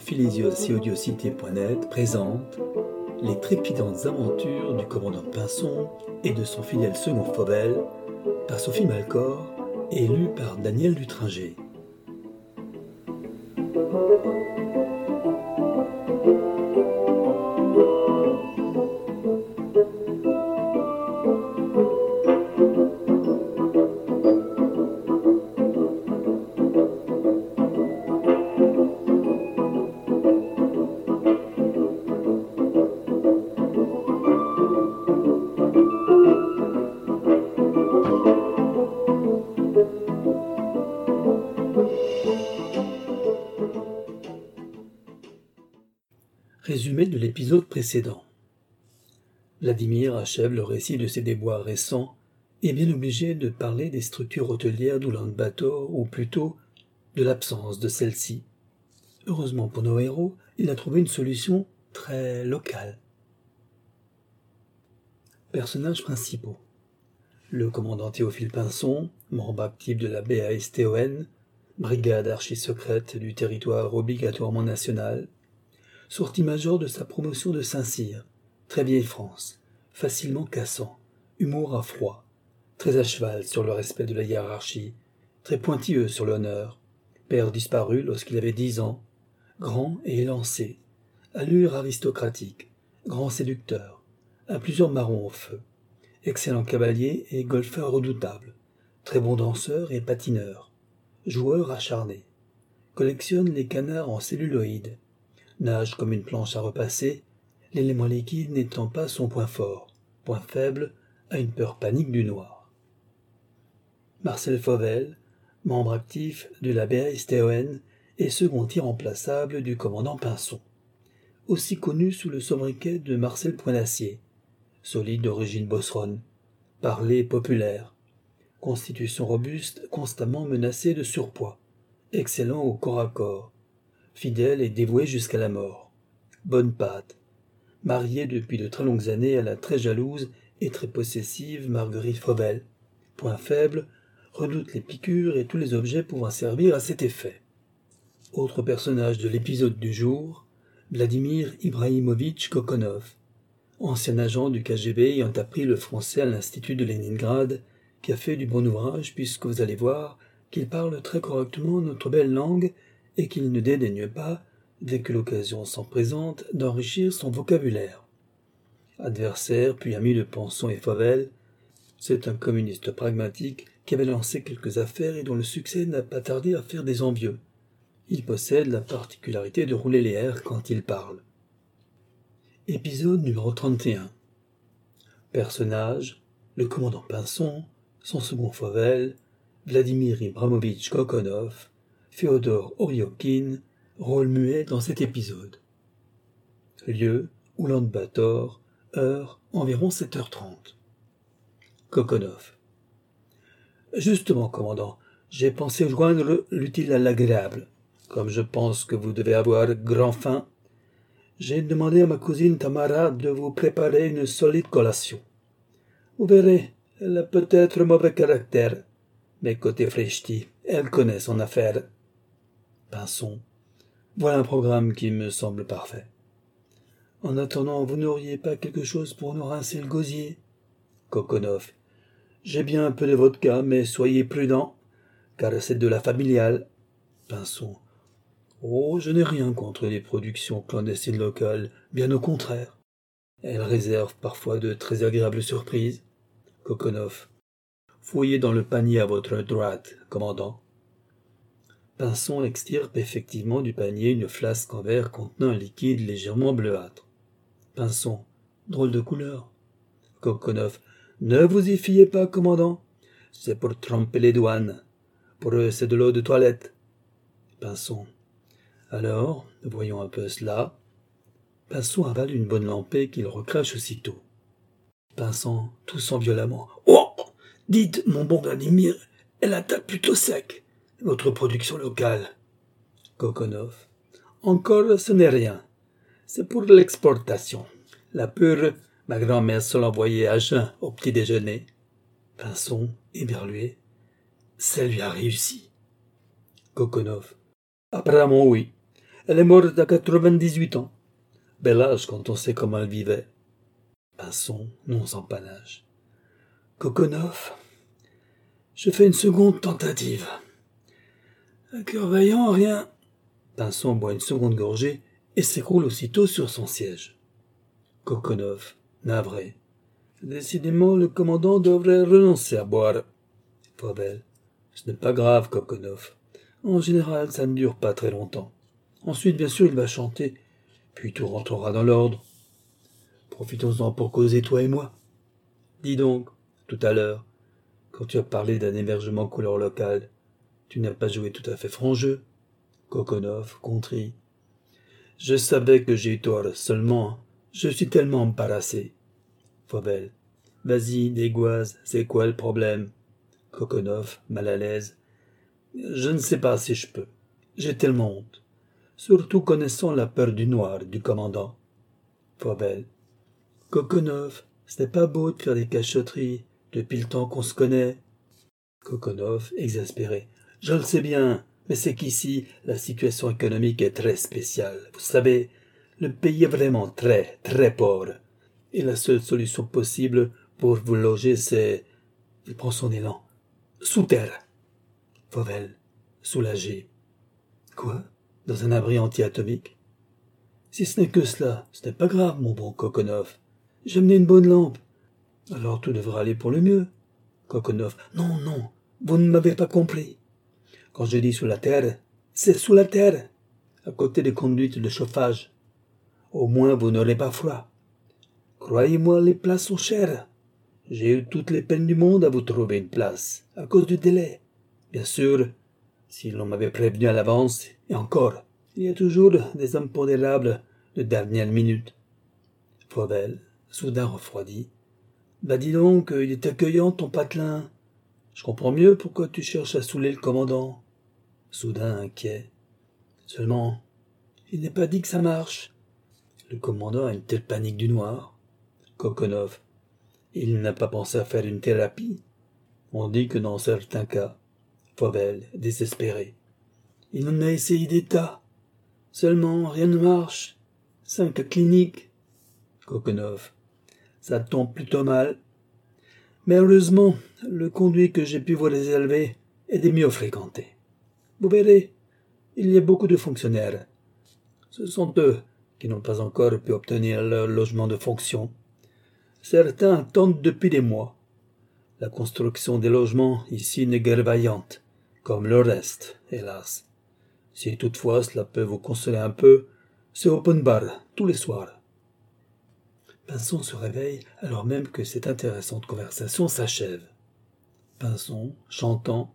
philisios-audiocité.net présente les trépidantes aventures du commandant Pinson et de son fidèle second Fauvel par Sophie Malcor et lu par Daniel Dutringer. Résumé de l'épisode précédent. Vladimir achève le récit de ses déboires récents et est bien obligé de parler des structures hôtelières d'Oulan-Bator, ou plutôt de l'absence de celle-ci. Heureusement pour nos héros, il a trouvé une solution très locale. Personnages principaux. Le commandant Théophile Pinson, membre actif de la BASTON, brigade archi-secrète du territoire obligatoirement national, sorti-major de sa promotion de Saint-Cyr, très vieille France, facilement cassant, humour à froid, très à cheval sur le respect de la hiérarchie, très pointilleux sur l'honneur, père disparu lorsqu'il avait 10 ans, grand et élancé, allure aristocratique, grand séducteur, à plusieurs marrons au feu, excellent cavalier et golfeur redoutable, très bon danseur et patineur, joueur acharné, collectionne les canards en celluloïd, nage comme une planche à repasser, l'élément liquide n'étant pas son point fort, point faible, a une peur panique du noir. Marcel Fauvel, membre actif de la BASTON et second irremplaçable du commandant Pinson, aussi connu sous le sobriquet de Marcel Pointacier, solide d'origine bosseronne, parler populaire, constitution robuste constamment menacée de surpoids, excellent au corps à corps, fidèle et dévoué jusqu'à la mort, bonne pâte, marié depuis de très longues années à la très jalouse et très possessive Marguerite Fauvel, point faible, redoute les piqûres et tous les objets pouvant servir à cet effet. Autre personnage de l'épisode du jour, Vladimir Ibrahimovitch Kokonov, ancien agent du KGB ayant appris le français à l'Institut de Leningrad, qui a fait du bon ouvrage puisque vous allez voir qu'il parle très correctement notre belle langue et qu'il ne dédaigne pas, dès que l'occasion s'en présente, d'enrichir son vocabulaire. Adversaire puis ami de Pinson et Fauvel, c'est un communiste pragmatique qui avait lancé quelques affaires et dont le succès n'a pas tardé à faire des envieux. Il possède la particularité de rouler les airs quand il parle. Épisode numéro 31. Personnage, le commandant Pinson, son second Fauvel, Vladimir Ibrahimovitch Kokonov, Féodor Oriokin, rôle muet dans cet épisode. Lieu, Oulan-Bator, heure, environ 7h30. Kokonov. Justement, commandant, j'ai pensé joindre l'utile à l'agréable. Comme je pense que vous devez avoir grand faim, j'ai demandé à ma cousine Tamara de vous préparer une solide collation. Vous verrez, elle a peut-être mauvais caractère, mais côté Frechti, elle connaît son affaire. Pinson. Voilà un programme qui me semble parfait. En attendant, vous n'auriez pas quelque chose pour nous rincer le gosier? Kokonov. J'ai bien un peu de vodka, mais soyez prudent, car c'est de la familiale. Pinson. Oh, je n'ai rien contre les productions clandestines locales, bien au contraire. Elles réservent parfois de très agréables surprises. Kokonov. Fouillez dans le panier à votre droite, commandant. Pinson extirpe effectivement du panier une flasque en verre contenant un liquide légèrement bleuâtre. Pinson. Drôle de couleur. Kokonov. Ne vous y fiez pas, commandant. C'est pour tromper les douanes. Pour eux, c'est de l'eau de toilette. Pinson. Alors, voyons un peu cela. Pinson avale une bonne lampée qu'il recrache aussitôt. Pinson, toussant violemment. Oh! Dites, mon bon Vladimir, elle attaque plutôt sec. Votre production locale. Kokonov. Encore, ce n'est rien. C'est pour l'exportation. La pure, ma grand-mère se l'envoyait à jeun au petit déjeuner. Pinson, éberlué. Ça lui a réussi. Kokonov. Apparemment oui. Elle est morte à 98 ans. Bel âge quand on sait comment elle vivait. Pinson, non sans panache. Kokonov, je fais une seconde tentative. Un cœur vaillant, rien. Pinson boit une seconde gorgée et s'écroule aussitôt sur son siège. Kokonov, navré. Décidément, le commandant devrait renoncer à boire. Fauvel. Ce n'est pas grave, Kokonov. En général, ça ne dure pas très longtemps. Ensuite, bien sûr, il va chanter, puis tout rentrera dans l'ordre. Profitons-en pour causer, toi et moi. Dis donc, tout à l'heure, quand tu as parlé d'un hébergement couleur locale, tu n'as pas joué tout à fait franc jeu. Kokonov, contrit. Je savais que j'ai eu tort, seulement, je suis tellement embarrassé. Fauvel. Vas-y, dégoise, c'est quoi le problème? Kokonov, mal à l'aise. Je ne sais pas si je peux. J'ai tellement honte. Surtout connaissant la peur du noir du commandant. Fauvel. Kokonov, ce n'est pas beau de faire des cachotteries depuis le temps qu'on se connaît. Kokonov, exaspéré. Je le sais bien, mais c'est qu'ici, la situation économique est très spéciale. Vous savez, le pays est vraiment très, très pauvre. Et la seule solution possible pour vous loger, c'est... Il prend son élan. Sous terre. Fauvel, soulagé. Quoi? Dans un abri anti-atomique? Si ce n'est que cela, ce n'est pas grave, mon bon Kokonov. J'ai amené une bonne lampe. Alors tout devra aller pour le mieux. Kokonov. Non, non, vous ne m'avez pas compris. Quand je dis sous la terre, c'est sous la terre, à côté des conduites de chauffage. Au moins vous n'aurez pas froid. Croyez-moi, les places sont chères. J'ai eu toutes les peines du monde à vous trouver une place, à cause du délai. Bien sûr, si l'on m'avait prévenu à l'avance, et encore, il y a toujours des impondérables de dernière minute. Fauvel, soudain refroidi. Bah dis donc, il est accueillant ton patelin. Je comprends mieux pourquoi tu cherches à saouler le commandant. Soudain inquiet. Seulement, il n'est pas dit que ça marche. Le commandant a une telle panique du noir. Kokonov. Il n'a pas pensé à faire une thérapie. On dit que dans certains cas. Fauvel, désespéré. Il en a essayé des tas. Seulement, rien ne marche. 5 cliniques. Kokonov. Ça tombe plutôt mal. Mais heureusement, le conduit que j'ai pu vous réserver est des mieux fréquentés. Vous verrez, il y a beaucoup de fonctionnaires. Ce sont eux qui n'ont pas encore pu obtenir leur logement de fonction. Certains attendent depuis des mois. La construction des logements ici n'est guère vaillante, comme le reste, hélas. Si toutefois cela peut vous consoler un peu, c'est open bar, tous les soirs. Pinson se réveille alors même que cette intéressante conversation s'achève. Pinson, chantant.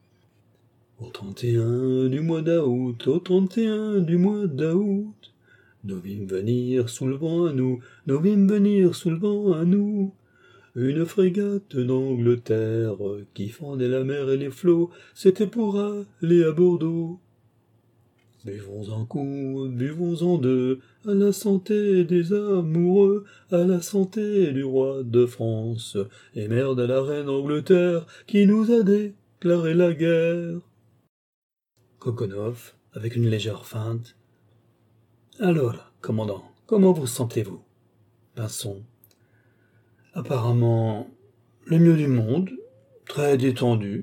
Au 31 du mois d'août, au 31 du mois d'août, nous vîmes venir sous le vent à nous, nous vîmes venir sous le vent à nous. Une frégate d'Angleterre qui fendait la mer et les flots, c'était pour aller à Bordeaux. Buvons un coup, buvons en deux, à la santé des amoureux, à la santé du roi de France, et merde à la reine d'Angleterre, qui nous a déclaré la guerre. Kokonov, avec une légère feinte. Alors, commandant, comment vous sentez-vous? Pinson. Apparemment, le mieux du monde, très détendu.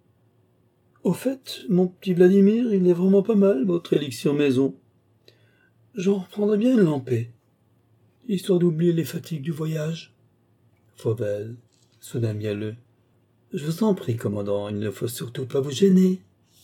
Au fait, mon petit Vladimir, il est vraiment pas mal, votre élixir maison. J'en reprendrais bien une lampée, histoire d'oublier les fatigues du voyage. Fauvel, soudain mielleux. Je vous en prie, commandant, il ne faut surtout pas vous gêner.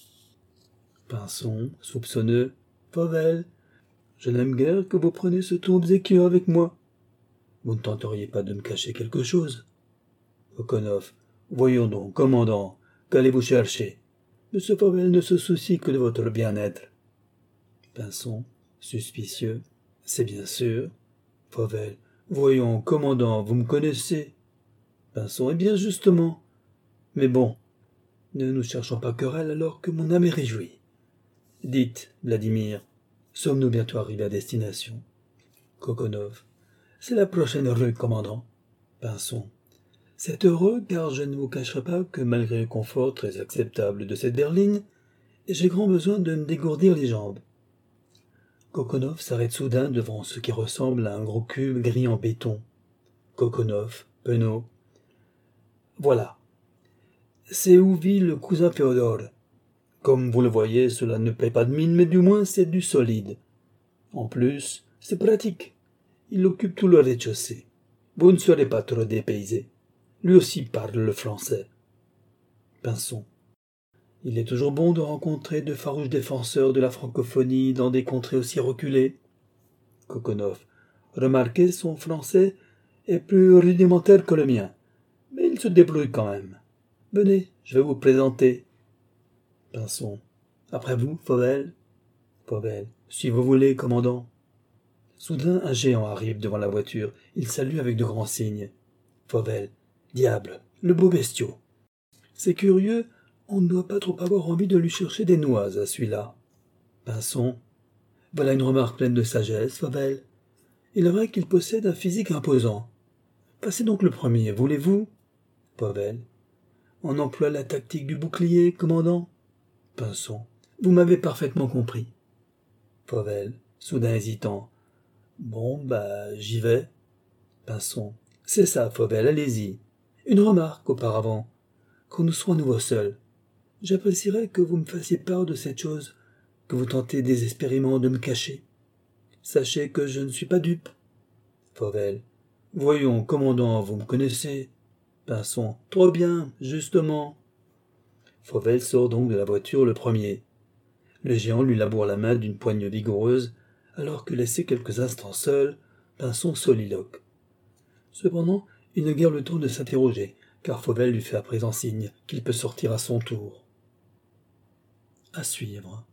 Pinson, soupçonneux. Fauvel, je n'aime guère que vous preniez ce ton obséquieux avec moi. Vous ne tenteriez pas de me cacher quelque chose? Kokonov, voyons donc, commandant, qu'allez-vous chercher? Monsieur Fauvel ne se soucie que de votre bien-être. Pinson, suspicieux. C'est bien sûr. Fauvel, voyons, commandant, vous me connaissez. Pinson, eh bien justement. Mais bon, ne nous cherchons pas querelle alors que mon âme est réjouie. Dites, Vladimir, sommes-nous bientôt arrivés à destination? Kokonov, c'est la prochaine rue, commandant. Pinson, c'est heureux car je ne vous cacherai pas que malgré le confort très acceptable de cette berline, j'ai grand besoin de me dégourdir les jambes. Kokonov s'arrête soudain devant ce qui ressemble à un gros cube gris en béton. Kokonov, penaud. Voilà. C'est où vit le cousin Féodor. Comme vous le voyez, cela ne paie pas de mine, mais du moins c'est du solide. En plus, c'est pratique. Il occupe tout le rez-de-chaussée. Vous ne serez pas trop dépaysé. Lui aussi parle le français. Pinson. Il est toujours bon de rencontrer de farouches défenseurs de la francophonie dans des contrées aussi reculées. Kokonov. Remarquez, son français est plus rudimentaire que le mien, mais il se débrouille quand même. Venez, je vais vous présenter. Pinson. Après vous, Fauvel. Fauvel. Si vous voulez, commandant. Soudain, un géant arrive devant la voiture. Il salue avec de grands signes. Fauvel. Diable, le beau bestiau. C'est curieux, on ne doit pas trop avoir envie de lui chercher des noix à celui-là. Pinson. Voilà une remarque pleine de sagesse, Fauvel. Il est vrai qu'il possède un physique imposant. Passez donc le premier, voulez-vous? Fauvel. On emploie la tactique du bouclier, commandant. Pinson. Vous m'avez parfaitement compris. Fauvel, soudain hésitant. Bon, j'y vais. Pinson. C'est ça, Fauvel, allez-y. Une remarque auparavant. Quand nous serons à nouveau seuls, j'apprécierais que vous me fassiez part de cette chose, que vous tentez désespérément de me cacher. Sachez que je ne suis pas dupe. Fauvel. Voyons, commandant, vous me connaissez. Pinson. Trop bien, justement. Fauvel sort donc de la voiture le premier. Le géant lui laboure la main d'une poigne vigoureuse, alors que laissé quelques instants seul, Pinson soliloque. Cependant, il ne guère le temps de s'interroger, car Fauvel lui fait à présent signe qu'il peut sortir à son tour. À suivre.